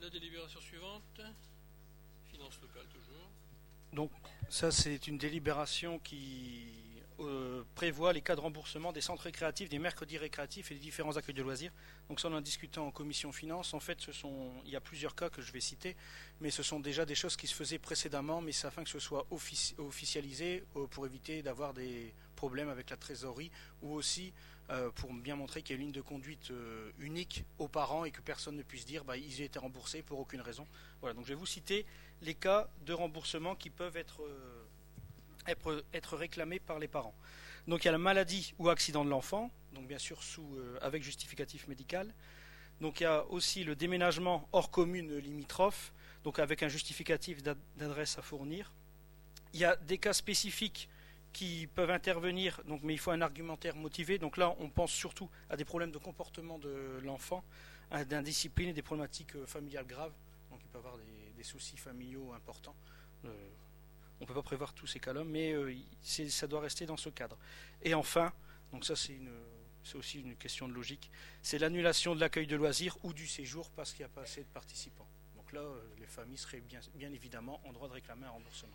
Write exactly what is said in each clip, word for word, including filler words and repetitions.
La délibération suivante, finances locales toujours. Donc ça c'est une délibération qui euh, prévoit les cas de remboursement des centres récréatifs, des mercredis récréatifs et des différents accueils de loisirs. Donc ça on en a discuté en commission finance. En fait ce sont, il y a plusieurs cas que je vais citer, mais ce sont déjà des choses qui se faisaient précédemment, mais c'est afin que ce soit offici- officialisé euh, pour éviter d'avoir des problèmes avec la trésorerie ou aussi euh, pour bien montrer qu'il y a une ligne de conduite euh, unique aux parents et que personne ne puisse dire bah, ils ont été remboursés pour aucune raison. Voilà, donc je vais vous citer les cas de remboursement qui peuvent être, euh, être, être réclamés par les parents. Donc il y a la maladie ou accident de l'enfant, donc bien sûr sous, euh, avec justificatif médical. Donc il y a aussi le déménagement hors commune limitrophe, donc avec un justificatif d'adresse à fournir. Il y a des cas spécifiques qui peuvent intervenir, donc, mais il faut un argumentaire motivé. Donc là, on pense surtout à des problèmes de comportement de l'enfant, à d'indiscipline et des problématiques familiales graves. Donc il peut y avoir des, des soucis familiaux importants. Euh, on ne peut pas prévoir tous ces cas-là, mais euh, ça doit rester dans ce cadre. Et enfin, donc ça c'est, une, c'est aussi une question de logique, c'est l'annulation de l'accueil de loisirs ou du séjour parce qu'il n'y a pas assez de participants. Donc là, euh, les familles seraient bien, bien évidemment en droit de réclamer un remboursement.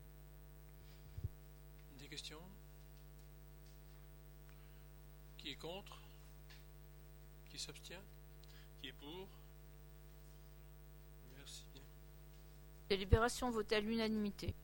Des questions? Qui est contre? Qui s'abstient? Qui est pour? Merci. Délibération votée à l'unanimité.